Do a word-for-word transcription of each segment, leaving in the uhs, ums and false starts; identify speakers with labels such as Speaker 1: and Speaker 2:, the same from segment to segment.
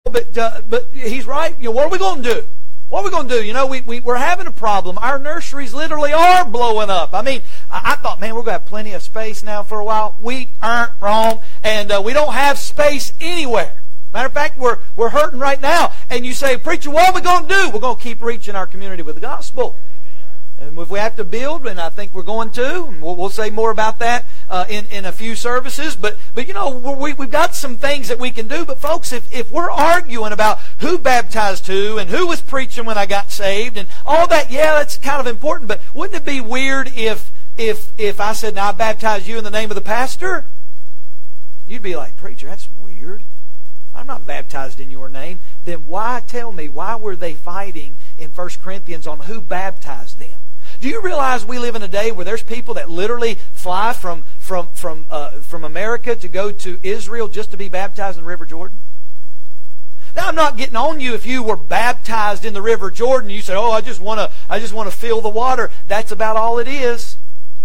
Speaker 1: but uh, but he's right. You know, what are we going to do? What are we going to do? You know, we, we, we're having a problem. Our nurseries literally are blowing up. I mean, I, I thought, man, we're going to have plenty of space now for a while. We aren't wrong. And uh, we don't have space anywhere. Matter of fact, we're, we're hurting right now. And you say, preacher, what are we going to do? We're going to keep reaching our community with the gospel. And if we have to build, and I think we're going to, and we'll, we'll say more about that uh, in, in a few services. But, but you know, we, we've got some things that we can do. But folks, if, if we're arguing about who baptized who and who was preaching when I got saved and all that, yeah, that's kind of important. But wouldn't it be weird if if if I said, now I baptize you in the name of the pastor? You'd be like, preacher, that's weird. I'm not baptized in your name. Then why, tell me, why were they fighting in First Corinthians on who baptized them? Do you realize we live in a day where there's people that literally fly from from from uh, from America to go to Israel just to be baptized in the River Jordan? Now, I'm not getting on you if you were baptized in the River Jordan. You say, "Oh, I just want to I just want to feel the water." That's about all it is.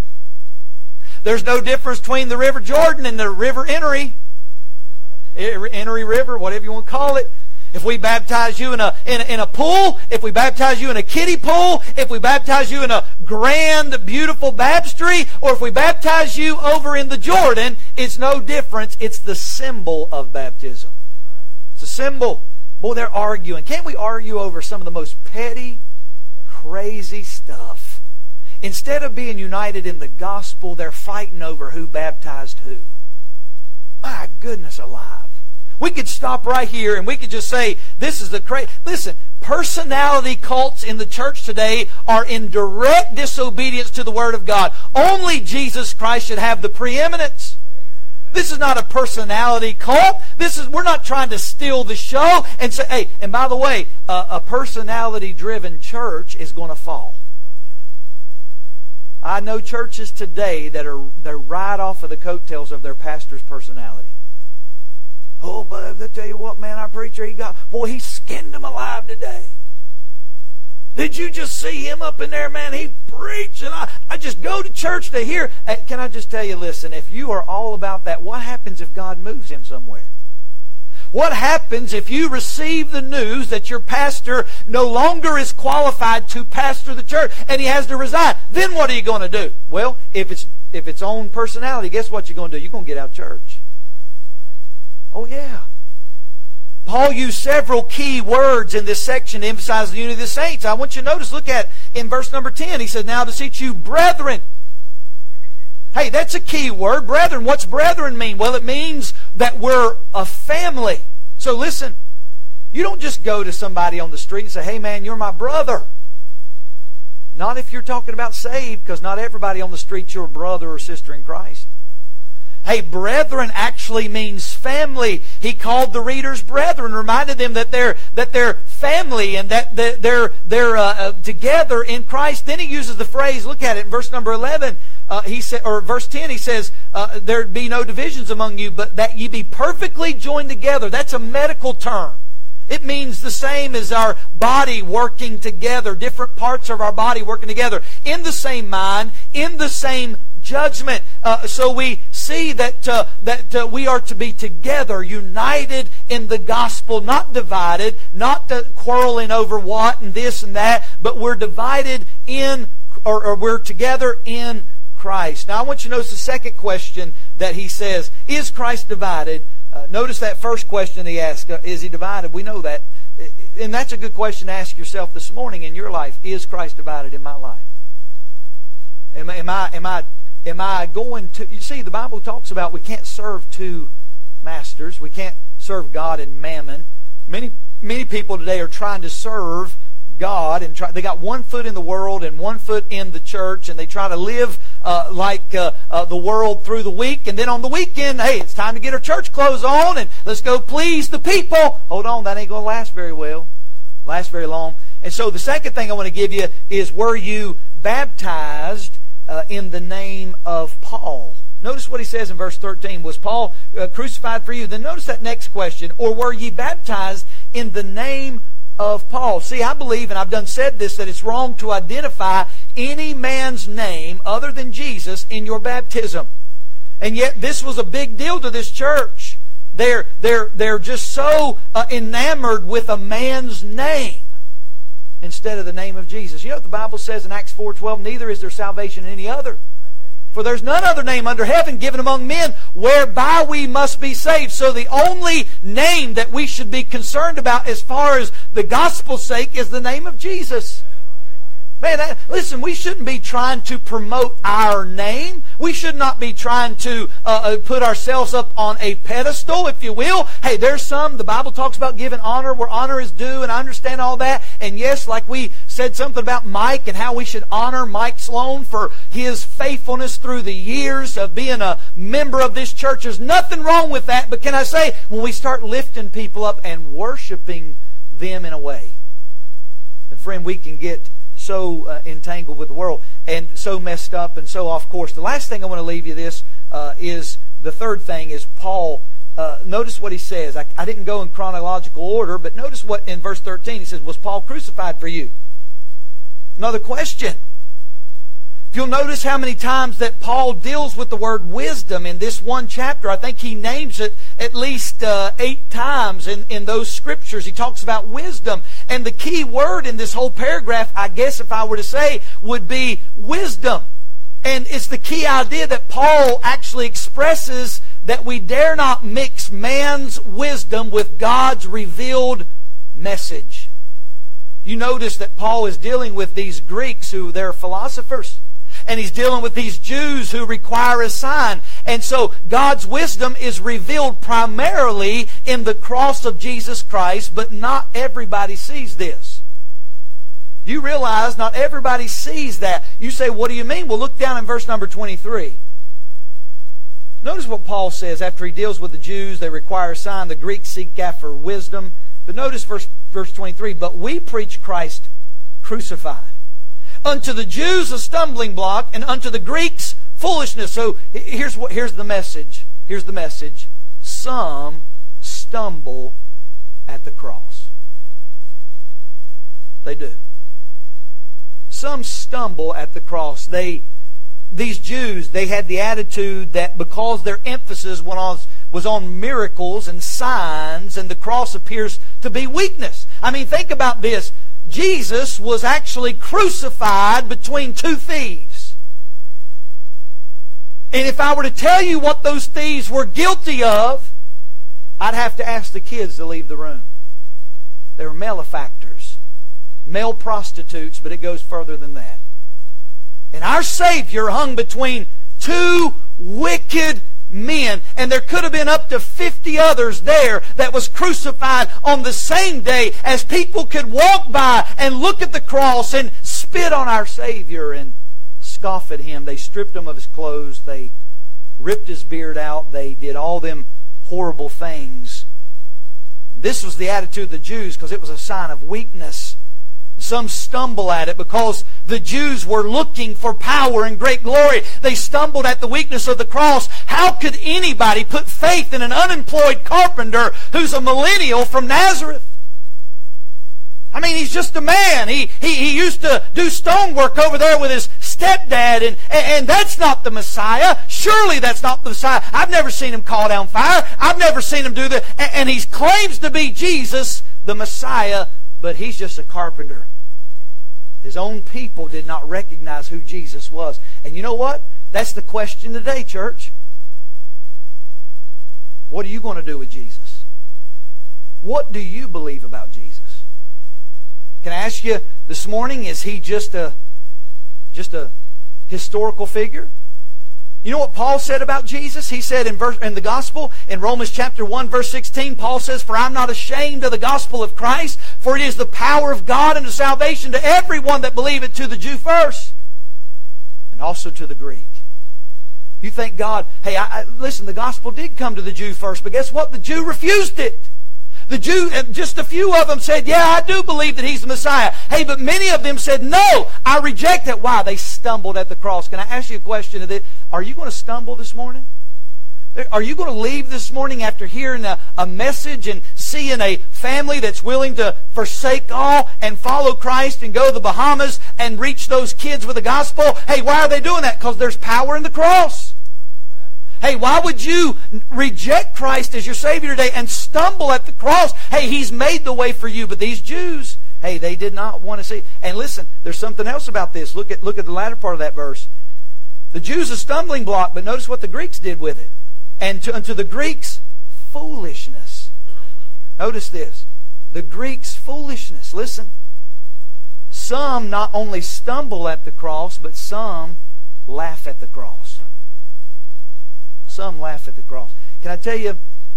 Speaker 1: There's no difference between the River Jordan and the River Enoree, Enoree River, whatever you want to call it. If we baptize you in a, in a in a pool, if we baptize you in a kiddie pool, if we baptize you in a grand, beautiful baptistry, or if we baptize you over in the Jordan, it's no difference. It's the symbol of baptism. It's a symbol. Boy, they're arguing. Can't we argue over some of the most petty, crazy stuff? Instead of being united in the gospel, they're fighting over who baptized who. My goodness alive. We could stop right here and we could just say, this is the crazy... Listen, personality cults in the church today are in direct disobedience to the Word of God. Only Jesus Christ should have the preeminence. This is not a personality cult. This is we're not trying to steal the show and say, hey, and by the way, uh, a personality-driven church is going to fall. I know churches today that are they're right off of the coattails of their pastor's personality. Oh, but I tell you what, man, our preacher, he got, boy, he skinned him alive today. Did you just see him up in there, man? He preached, and I, I just go to church to hear. Can I just tell you, listen, if you are all about that, what happens if God moves him somewhere? What happens if you receive the news that your pastor no longer is qualified to pastor the church and he has to resign? Then what are you going to do? Well, if it's if it's own personality, guess what you're going to do? You're going to get out of church. Oh, yeah. Paul used several key words in this section to emphasize the unity of the saints. I want you to notice, look at in verse number ten. He says, now to beseech you, brethren. Hey, that's a key word. Brethren. What's brethren mean? Well, it means that we're a family. So listen, you don't just go to somebody on the street and say, hey, man, you're my brother. Not if you're talking about saved, because not everybody on the street's your brother or sister in Christ. Hey, brethren actually means family. He called the readers brethren, reminded them that they're that they're family and that they're they're uh, uh, together in Christ. Then he uses the phrase. Look at it in verse number eleven. Uh, he said, or verse ten. He says, uh, "There be no divisions among you, but that ye be perfectly joined together." That's a medical term. It means the same as our body working together, different parts of our body working together in the same mind, in the same judgment. Uh, so we see that uh, that uh, we are to be together, united in the gospel, not divided, not uh, quarreling over what and this and that, but we're divided in, or, or we're together in Christ. Now I want you to notice the second question that he says, is Christ divided? Uh, notice that first question he asked, uh, is he divided? We know that. And that's a good question to ask yourself this morning in your life. Is Christ divided in my life? Am, am I... Am I Am I going to... You see, the Bible talks about we can't serve two masters. We can't serve God and mammon. Many many people today are trying to serve God, and try, they got one foot in the world and one foot in the church, and they try to live uh, like uh, uh, the world through the week, and then on the weekend, hey, it's time to get our church clothes on, and let's go please the people. Hold on, that ain't going to last very well. Last very long. And so the second thing I want to give you is, were you baptized Uh, in the name of Paul? Notice what he says in verse thirteen. Was Paul uh, crucified for you? Then notice that next question. Or were ye baptized in the name of Paul? See, I believe, and I've done said this, that it's wrong to identify any man's name other than Jesus in your baptism. And yet this was a big deal to this church. They're, they're, they're just so uh, enamored with a man's name instead of the name of Jesus. You know what the Bible says in Acts four twelve? Neither is there salvation in any other. For there's none other name under heaven given among men whereby we must be saved. So the only name that we should be concerned about as far as the gospel's sake is the name of Jesus. Man, that, listen, we shouldn't be trying to promote our name. We should not be trying to uh, put ourselves up on a pedestal, if you will. Hey, there's some, the Bible talks about giving honor where honor is due, and I understand all that. And yes, like we said something about Mike and how we should honor Mike Sloan for his faithfulness through the years of being a member of this church. There's nothing wrong with that. But can I say, when we start lifting people up and worshiping them in a way, and friend, we can get so uh, entangled with the world and so messed up and so off course. The last thing I want to leave you this uh, is the third thing is Paul. Uh, notice what he says. I, I didn't go in chronological order, but notice what in verse thirteen he says, was Paul crucified for you? Another question. If you'll notice how many times that Paul deals with the word wisdom in this one chapter, I think he names it at least uh, eight times in, in those scriptures. He talks about wisdom. And the key word in this whole paragraph, I guess if I were to say, would be wisdom. And it's the key idea that Paul actually expresses that we dare not mix man's wisdom with God's revealed message. You notice that Paul is dealing with these Greeks who they're philosophers. And he's dealing with these Jews who require a sign. And so God's wisdom is revealed primarily in the cross of Jesus Christ, but not everybody sees this. You realize not everybody sees that. You say, what do you mean? Well, look down in verse number twenty-three. Notice what Paul says after he deals with the Jews. They require a sign. The Greeks seek after wisdom. But notice verse, verse twenty-three. But we preach Christ crucified. Unto the Jews a stumbling block, and unto the Greeks foolishness. So here's what here's the message. Here's the message. Some stumble at the cross. They do. Some stumble at the cross. They these Jews, they had the attitude that because their emphasis went on, was on miracles and signs, and the cross appears to be weakness. I mean, think about this. Jesus was actually crucified between two thieves. And if I were to tell you what those thieves were guilty of, I'd have to ask the kids to leave the room. They were malefactors, male prostitutes, but it goes further than that. And our Savior hung between two wicked men, and there could have been up to fifty others there that was crucified on the same day, as people could walk by and look at the cross and spit on our Savior and scoff at Him. They stripped Him of His clothes. They ripped His beard out. They did all them horrible things. This was the attitude of the Jews because it was a sign of weakness. Some stumble at it because the Jews were looking for power and great glory. They stumbled at the weakness of the cross. How could anybody put faith in an unemployed carpenter who's a millennial from Nazareth? I mean, he's just a man. He, he, he used to do stonework over there with his stepdad, and, and that's not the Messiah. Surely that's not the Messiah. I've never seen him call down fire. I've never seen him do that. And, and he claims to be Jesus, the Messiah, but he's just a carpenter. His own people did not recognize who Jesus was. And you know what? That's the question today, church. What are you going to do with Jesus? What do you believe about Jesus? Can I ask you this morning, is he just a just a historical figure? You know what Paul said about Jesus? He said in verse in the gospel, in Romans chapter one, verse sixteen, Paul says, "For I'm not ashamed of the gospel of Christ, for it is the power of God unto salvation to everyone that believeth, to the Jew first, and also to the Greek." You think God, hey, I, I, listen, the gospel did come to the Jew first, but guess what? The Jew refused it. The Jew, just a few of them said, yeah, I do believe that He's the Messiah. Hey, but many of them said, no, I reject it. Why? They stumbled at the cross. Can I ask you a question? Are you going to stumble this morning? Are you going to leave this morning after hearing a, a message and seeing a family that's willing to forsake all and follow Christ and go to the Bahamas and reach those kids with the gospel? Hey, why are they doing that? Because there's power in the cross. Hey, why would you reject Christ as your Savior today and stumble at the cross? Hey, He's made the way for you. But these Jews, hey, they did not want to see. And listen, there's something else about this. Look at, look at the latter part of that verse. The Jews a stumbling block, but notice what the Greeks did with it. And to, unto the Greeks, foolishness. Notice this. The Greeks' foolishness. Listen. Some not only stumble at the cross, but some laugh at the cross. Some laugh at the cross. Can I tell you,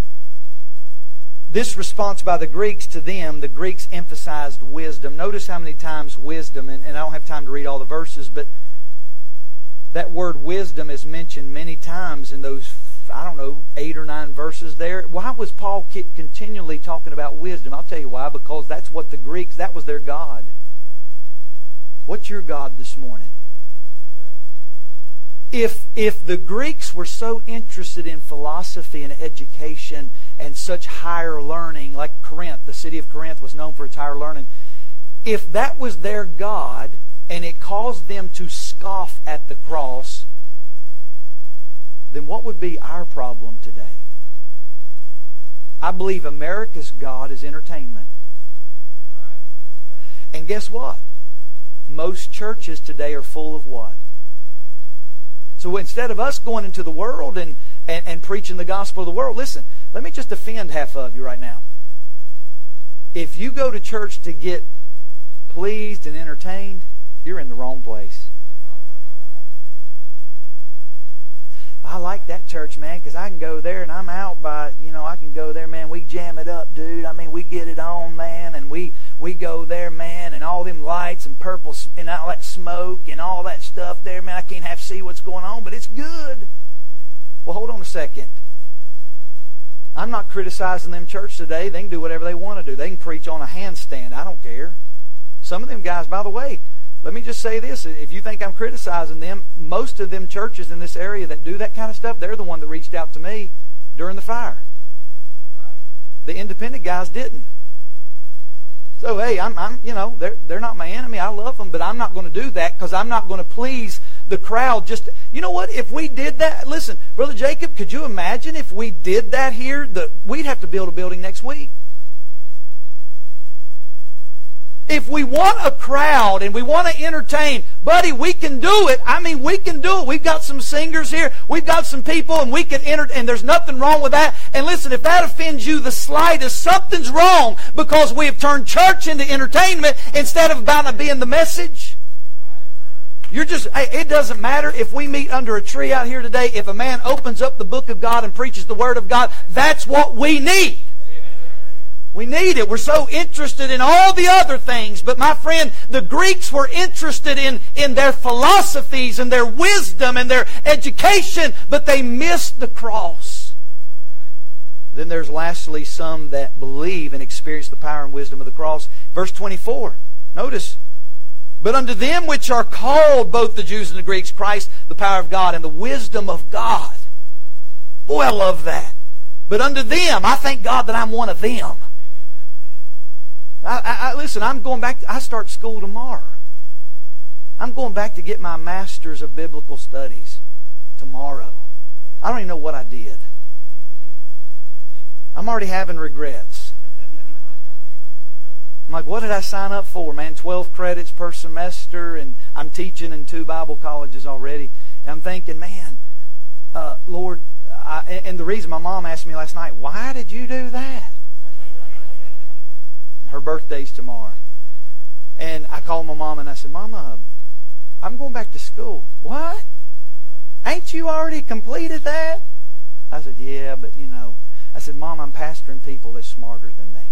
Speaker 1: this response by the Greeks to them, the Greeks emphasized wisdom. Notice how many times wisdom, and, and I don't have time to read all the verses, but that word wisdom is mentioned many times in those, I don't know, eight or nine verses there. Why was Paul continually talking about wisdom? I'll tell you why. Because that's what the Greeks, that was their God. What's your God this morning? If, if the Greeks were so interested in philosophy and education and such higher learning, like Corinth, the city of Corinth was known for its higher learning, if that was their God and it caused them to scoff at the cross, then what would be our problem today? I believe America's God is entertainment. And guess what? Most churches today are full of what? So instead of us going into the world and, and, and preaching the gospel of the world, listen, let me just offend half of you right now. If you go to church to get pleased and entertained, you're in the wrong place. I like that church, man, because I can go there and I'm out by, you know, I can go there, man, we jam it up, dude. I mean, we get it on, man, and we, we go there, man, and all them lights and purple and all that smoke and all that stuff there, man, I can't have to see what's going on, but it's good. Well, hold on a second. I'm not criticizing them church today. They can do whatever they want to do. They can preach on a handstand. I don't care. Some of them guys, by the way, let me just say this. If you think I'm criticizing them, most of them churches in this area that do that kind of stuff, they're the one that reached out to me during the fire. The independent guys didn't. So, hey, I'm, I'm, you know, they're, they're not my enemy. I love them, but I'm not going to do that because I'm not going to please the crowd. Just, you know what? If we did that, listen, Brother Jacob, could you imagine if we did that here? The, we'd have to build a building next week. If we want a crowd and we want to entertain, buddy, we can do it. I mean, we can do it. We've got some singers here. We've got some people, and we can enter, and there's nothing wrong with that. And listen, if that offends you the slightest, something's wrong because we have turned church into entertainment instead of about it being the message. You're just, hey, it doesn't matter if we meet under a tree out here today. If a man opens up the book of God and preaches the Word of God, that's what we need. We need it. We're so interested in all the other things. But my friend, the Greeks were interested in, in their philosophies and their wisdom and their education, but they missed the cross. Then there's lastly some that believe and experience the power and wisdom of the cross. Verse twenty-four. Notice. But unto them which are called, both the Jews and the Greeks, Christ, the power of God and the wisdom of God. Boy, I love that. But unto them, I thank God that I'm one of them. I, I, I, listen, I'm going back. To, I start school tomorrow. I'm going back to get my Master's of Biblical Studies tomorrow. I don't even know what I did. I'm already having regrets. I'm like, what did I sign up for, man? twelve credits per semester, and I'm teaching in two Bible colleges already. And I'm thinking, man, uh, Lord, I, and the reason my mom asked me last night, why did you do that? Her birthday's tomorrow. And I called my mom and I said, Mama, I'm going back to school. What? Ain't you already completed that? I said, yeah, but you know. I said, Mom, I'm pastoring people that's smarter than me.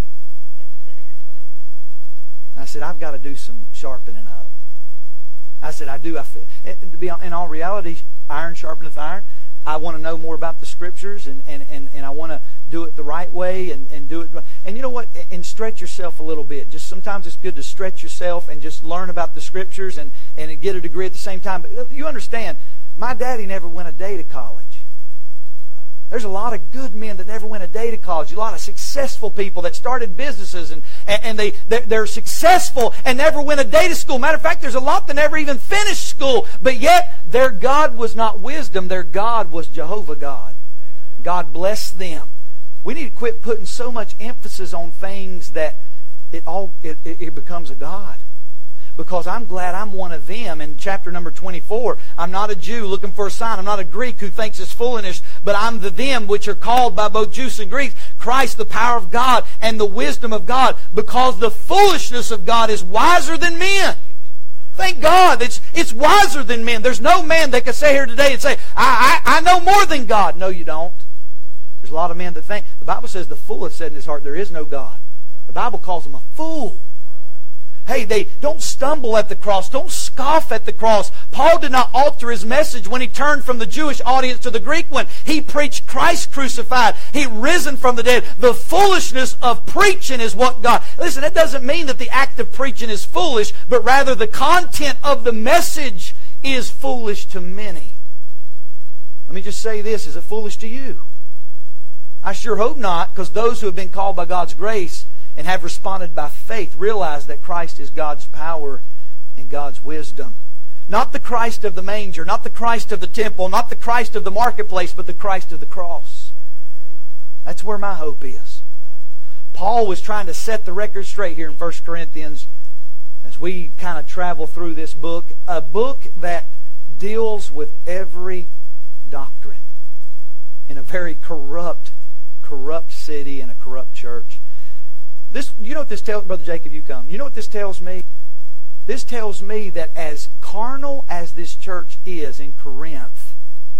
Speaker 1: I said, I've got to do some sharpening up. I said, I do. I feel, to be in all reality, iron sharpeneth iron. I want to know more about the Scriptures, and, and, and, and I want to do it the right way and, and do it. And you know what? And stretch yourself a little bit. Just sometimes it's good to stretch yourself and just learn about the Scriptures and, and get a degree at the same time. But you understand, my daddy never went a day to college. There's a lot of good men that never went a day to college. A lot of successful people that started businesses and, and they, they're successful and never went a day to school. Matter of fact, there's a lot that never even finished school. But yet, their God was not wisdom. Their God was Jehovah God. God bless them. We need to quit putting so much emphasis on things that it all it, it becomes a God. Because I'm glad I'm one of them. In chapter number twenty-four, I'm not a Jew looking for a sign. I'm not a Greek who thinks it's foolishness, but I'm the them which are called by both Jews and Greeks. Christ, the power of God and the wisdom of God, because the foolishness of God is wiser than men. Thank God, it's it's wiser than men. There's no man that can say here today and say, I, I, I know more than God. No, you don't. There's a lot of men that think. The Bible says the fool has said in his heart, there is no God. The Bible calls him a fool. Hey, they don't stumble at the cross. Don't scoff at the cross. Paul did not alter his message when he turned from the Jewish audience to the Greek one. He preached Christ crucified. He risen from the dead. The foolishness of preaching is what God... Listen, that doesn't mean that the act of preaching is foolish, but rather the content of the message is foolish to many. Let me just say this. Is it foolish to you? I sure hope not, because those who have been called by God's grace and have responded by faith realize that Christ is God's power and God's wisdom. Not the Christ of the manger, not the Christ of the temple, not the Christ of the marketplace, but the Christ of the cross. That's where my hope is. Paul was trying to set the record straight here in First Corinthians as we kind of travel through this book. A book that deals with every doctrine in a very corrupt, corrupt city and a corrupt church. This, you know what this tells, Brother Jacob, you come. You know what this tells me? This tells me that as carnal as this church is in Corinth,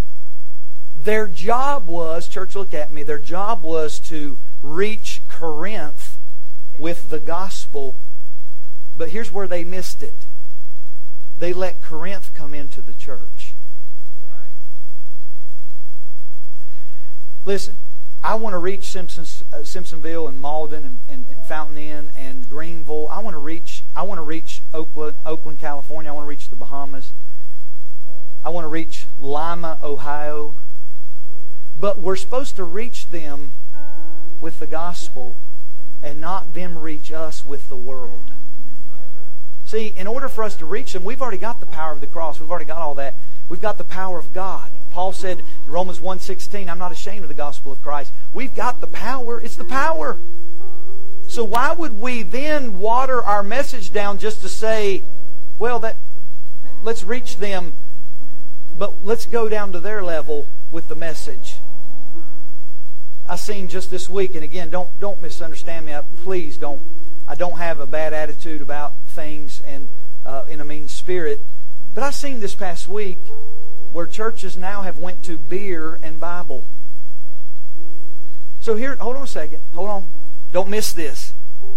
Speaker 1: their job was, church look at me, their job was to reach Corinth with the gospel. But here's where they missed it. They let Corinth come into the church. Listen. I want to reach Simpsons, uh, Simpsonville and Malden and, and, and Fountain Inn and Greenville. I want to reach. I want to reach Oakland, Oakland, California. I want to reach the Bahamas. I want to reach Lima, Ohio. But we're supposed to reach them with the gospel, and not them reach us with the world. See, in order for us to reach them, we've already got the power of the cross. We've already got all that. We've got the power of God. Paul said in Romans one sixteen, I'm not ashamed of the gospel of Christ. We've got the power. It's the power. So why would we then water our message down just to say, well, that let's reach them, but let's go down to their level with the message. I seen just this week, and again, don't don't misunderstand me. I, please don't. I don't have a bad attitude about things and uh, in a mean spirit. But I seen this past week where churches now have went to beer and Bible. So here, hold on a second. Hold on. Don't miss this.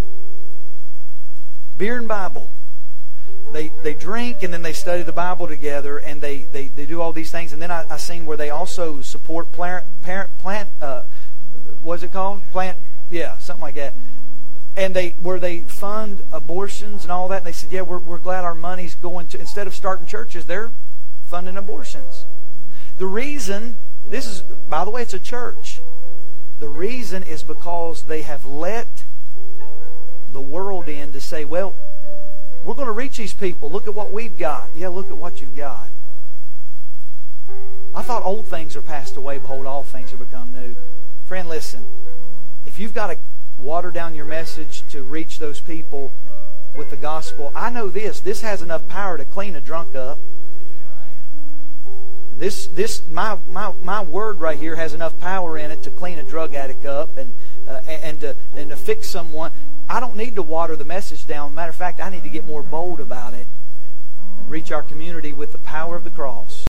Speaker 1: Beer and Bible. They they drink and then they study the Bible together, and they, they, they do all these things. And then I, I seen where they also support parent, parent plant, uh, what's it called? Plant, yeah, something like that. And they where they fund abortions and all that. And they said, yeah, we're we're glad our money's going to, instead of starting churches, they're funding abortions. The reason, this is, by the way, it's a church. The reason is because they have let the world in to say, well, we're going to reach these people. Look at what we've got. Yeah, look at what you've got. I thought old things are passed away. Behold, all things have become new. Friend, listen. If you've got to water down your message to reach those people with the gospel, I know this. This has enough power to clean a drunk up. This, this, my, my, my word right here has enough power in it to clean a drug addict up and, uh, and to, and to fix someone. I don't need to water the message down. Matter of fact, I need to get more bold about it and reach our community with the power of the cross.